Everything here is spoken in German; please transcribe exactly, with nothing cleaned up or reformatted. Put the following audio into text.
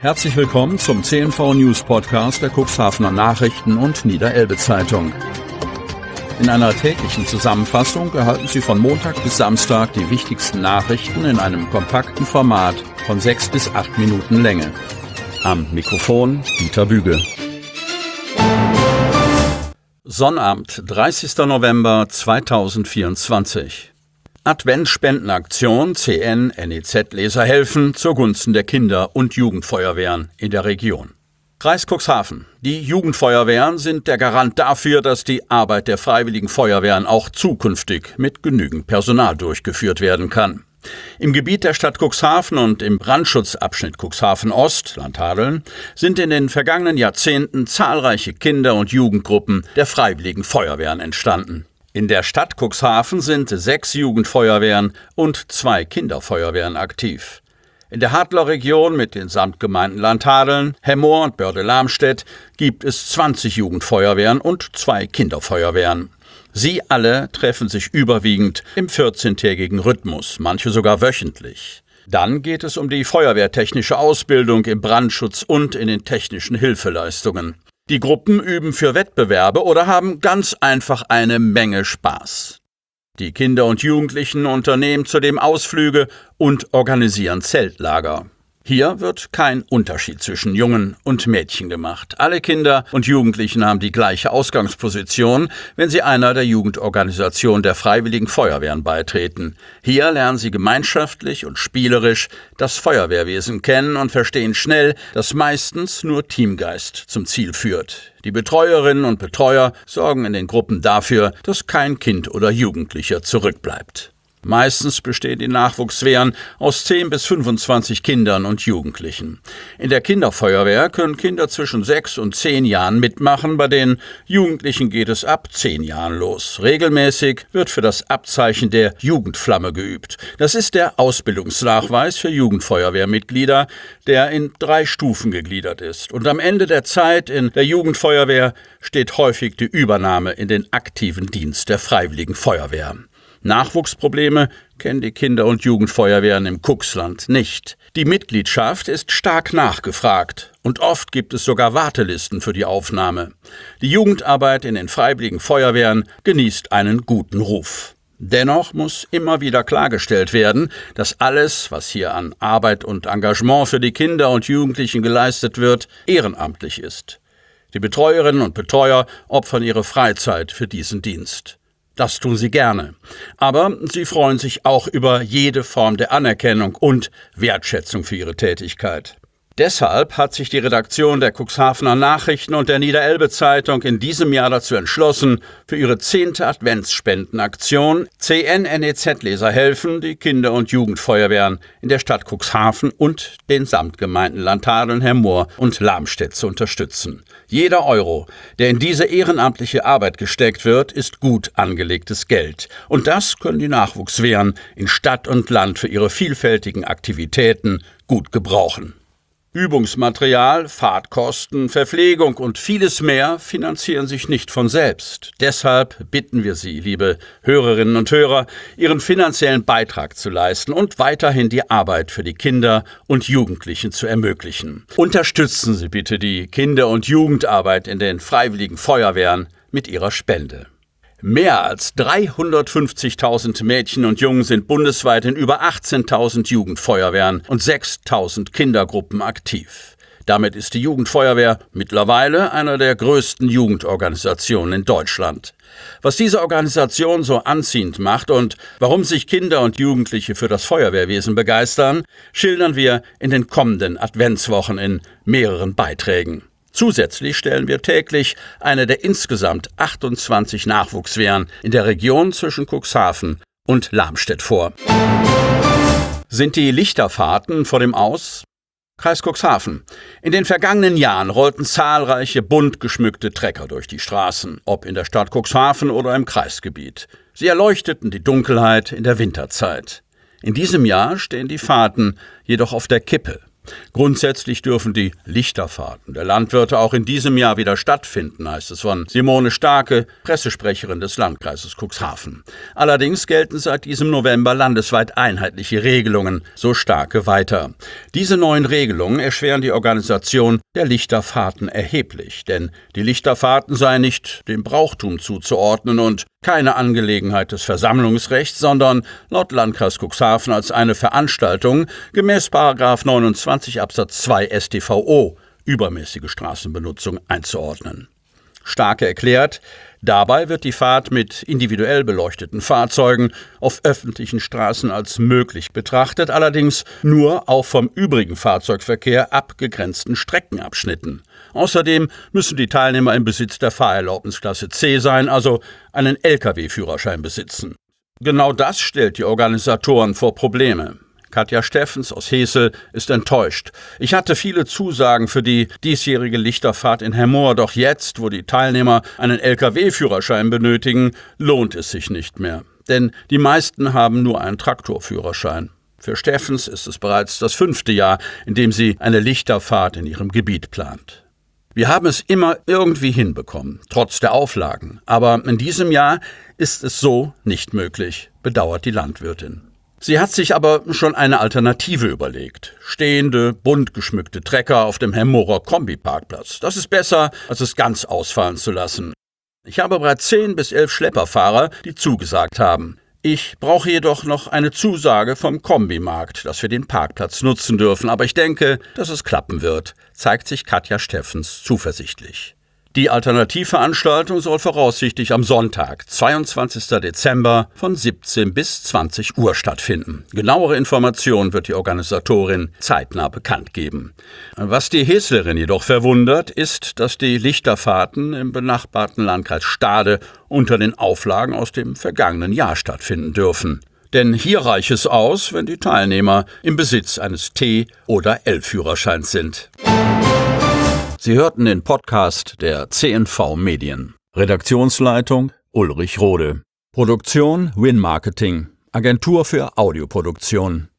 Herzlich willkommen zum C N V News Podcast der Cuxhavener Nachrichten und Niederelbe Zeitung. In einer täglichen Zusammenfassung erhalten Sie von Montag bis Samstag die wichtigsten Nachrichten in einem kompakten Format von sechs bis acht Minuten Länge. Am Mikrofon Dieter Büge. Sonnabend, dreißigster November zweitausendvierundzwanzig. Adventsspendenaktion C N N E Z-Leser helfen zugunsten der Kinder- und Jugendfeuerwehren in der Region. Kreis Cuxhaven. Die Jugendfeuerwehren sind der Garant dafür, dass die Arbeit der Freiwilligen Feuerwehren auch zukünftig mit genügend Personal durchgeführt werden kann. Im Gebiet der Stadt Cuxhaven und im Brandschutzabschnitt Cuxhaven Ost, Landhadeln, sind in den vergangenen Jahrzehnten zahlreiche Kinder- und Jugendgruppen der Freiwilligen Feuerwehren entstanden. In der Stadt Cuxhaven sind sechs Jugendfeuerwehren und zwei Kinderfeuerwehren aktiv. In der Hadler Region mit den Samtgemeinden Landhadeln, Hemmoor und Börde-Lamstedt gibt es zwanzig Jugendfeuerwehren und zwei Kinderfeuerwehren. Sie alle treffen sich überwiegend im vierzehntägigen Rhythmus, manche sogar wöchentlich. Dann geht es um die feuerwehrtechnische Ausbildung im Brandschutz und in den technischen Hilfeleistungen. Die Gruppen üben für Wettbewerbe oder haben ganz einfach eine Menge Spaß. Die Kinder und Jugendlichen unternehmen zudem Ausflüge und organisieren Zeltlager. Hier wird kein Unterschied zwischen Jungen und Mädchen gemacht. Alle Kinder und Jugendlichen haben die gleiche Ausgangsposition, wenn sie einer der Jugendorganisationen der Freiwilligen Feuerwehren beitreten. Hier lernen sie gemeinschaftlich und spielerisch das Feuerwehrwesen kennen und verstehen schnell, dass meistens nur Teamgeist zum Ziel führt. Die Betreuerinnen und Betreuer sorgen in den Gruppen dafür, dass kein Kind oder Jugendlicher zurückbleibt. Meistens bestehen die Nachwuchswehren aus zehn bis fünfundzwanzig Kindern und Jugendlichen. In der Kinderfeuerwehr können Kinder zwischen sechs und zehn Jahren mitmachen, bei den Jugendlichen geht es ab zehn Jahren los. Regelmäßig wird für das Abzeichen der Jugendflamme geübt. Das ist der Ausbildungsnachweis für Jugendfeuerwehrmitglieder, der in drei Stufen gegliedert ist. Und am Ende der Zeit in der Jugendfeuerwehr steht häufig die Übernahme in den aktiven Dienst der Freiwilligen Feuerwehr. Nachwuchsprobleme kennen die Kinder- und Jugendfeuerwehren im Cuxland nicht. Die Mitgliedschaft ist stark nachgefragt und oft gibt es sogar Wartelisten für die Aufnahme. Die Jugendarbeit in den Freiwilligen Feuerwehren genießt einen guten Ruf. Dennoch muss immer wieder klargestellt werden, dass alles, was hier an Arbeit und Engagement für die Kinder und Jugendlichen geleistet wird, ehrenamtlich ist. Die Betreuerinnen und Betreuer opfern ihre Freizeit für diesen Dienst. Das tun sie gerne. Aber sie freuen sich auch über jede Form der Anerkennung und Wertschätzung für ihre Tätigkeit. Deshalb hat sich die Redaktion der Cuxhavener Nachrichten und der Niederelbe Zeitung in diesem Jahr dazu entschlossen, für ihre zehnte Adventsspendenaktion C N N E Z-Leser helfen, die Kinder- und Jugendfeuerwehren in der Stadt Cuxhaven und den Samtgemeinden Landhadeln, Hemmoor und Lamstedt zu unterstützen. Jeder Euro, der in diese ehrenamtliche Arbeit gesteckt wird, ist gut angelegtes Geld. Und das können die Nachwuchswehren in Stadt und Land für ihre vielfältigen Aktivitäten gut gebrauchen. Übungsmaterial, Fahrtkosten, Verpflegung und vieles mehr finanzieren sich nicht von selbst. Deshalb bitten wir Sie, liebe Hörerinnen und Hörer, Ihren finanziellen Beitrag zu leisten und weiterhin die Arbeit für die Kinder und Jugendlichen zu ermöglichen. Unterstützen Sie bitte die Kinder- und Jugendarbeit in den Freiwilligen Feuerwehren mit Ihrer Spende. Mehr als dreihundertfünfzigtausend Mädchen und Jungen sind bundesweit in über achtzehntausend Jugendfeuerwehren und sechstausend Kindergruppen aktiv. Damit ist die Jugendfeuerwehr mittlerweile einer der größten Jugendorganisationen in Deutschland. Was diese Organisation so anziehend macht und warum sich Kinder und Jugendliche für das Feuerwehrwesen begeistern, schildern wir in den kommenden Adventswochen in mehreren Beiträgen. Zusätzlich stellen wir täglich eine der insgesamt achtundzwanzig Nachwuchswehren in der Region zwischen Cuxhaven und Lamstedt vor. Sind die Lichterfahrten vor dem Aus? Kreis Cuxhaven. In den vergangenen Jahren rollten zahlreiche bunt geschmückte Trecker durch die Straßen, ob in der Stadt Cuxhaven oder im Kreisgebiet. Sie erleuchteten die Dunkelheit in der Winterzeit. In diesem Jahr stehen die Fahrten jedoch auf der Kippe. Grundsätzlich dürfen die Lichterfahrten der Landwirte auch in diesem Jahr wieder stattfinden, heißt es von Simone Starke, Pressesprecherin des Landkreises Cuxhaven. Allerdings gelten seit diesem November landesweit einheitliche Regelungen, so Starke weiter. Diese neuen Regelungen erschweren die Organisation der Lichterfahrten erheblich, denn die Lichterfahrten seien nicht dem Brauchtum zuzuordnen und keine Angelegenheit des Versammlungsrechts, sondern laut Landkreis Cuxhaven als eine Veranstaltung gemäß Paragraph neunundzwanzig Absatz zwei S t V O, übermäßige Straßenbenutzung, einzuordnen. Starke erklärt, dabei wird die Fahrt mit individuell beleuchteten Fahrzeugen auf öffentlichen Straßen als möglich betrachtet, allerdings nur auf vom übrigen Fahrzeugverkehr abgegrenzten Streckenabschnitten. Außerdem müssen die Teilnehmer im Besitz der Fahrerlaubnisklasse C sein, also einen L K W-Führerschein besitzen. Genau das stellt die Organisatoren vor Probleme. Katja Steffens aus Hesel ist enttäuscht. Ich hatte viele Zusagen für die diesjährige Lichterfahrt in Hemmoor, doch jetzt, wo die Teilnehmer einen L K W-Führerschein benötigen, lohnt es sich nicht mehr. Denn die meisten haben nur einen Traktorführerschein. Für Steffens ist es bereits das fünfte Jahr, in dem sie eine Lichterfahrt in ihrem Gebiet plant. Wir haben es immer irgendwie hinbekommen, trotz der Auflagen. Aber in diesem Jahr ist es so nicht möglich, bedauert die Landwirtin. Sie hat sich aber schon eine Alternative überlegt. Stehende, bunt geschmückte Trecker auf dem Hemmoorer Kombiparkplatz. Das ist besser, als es ganz ausfallen zu lassen. Ich habe bereits zehn bis elf Schlepperfahrer, die zugesagt haben. Ich brauche jedoch noch eine Zusage vom Kombimarkt, dass wir den Parkplatz nutzen dürfen. Aber ich denke, dass es klappen wird, zeigt sich Katja Steffens zuversichtlich. Die Alternativveranstaltung soll voraussichtlich am Sonntag, zweiundzwanzigsten Dezember von siebzehn bis zwanzig Uhr stattfinden. Genauere Informationen wird die Organisatorin zeitnah bekannt geben. Was die Heslerin jedoch verwundert, ist, dass die Lichterfahrten im benachbarten Landkreis Stade unter den Auflagen aus dem vergangenen Jahr stattfinden dürfen. Denn hier reicht es aus, wenn die Teilnehmer im Besitz eines T- oder L-Führerscheins sind. Sie hörten den Podcast der C N V Medien. Redaktionsleitung Ulrich Rode. Produktion Win Marketing, Agentur für Audioproduktion.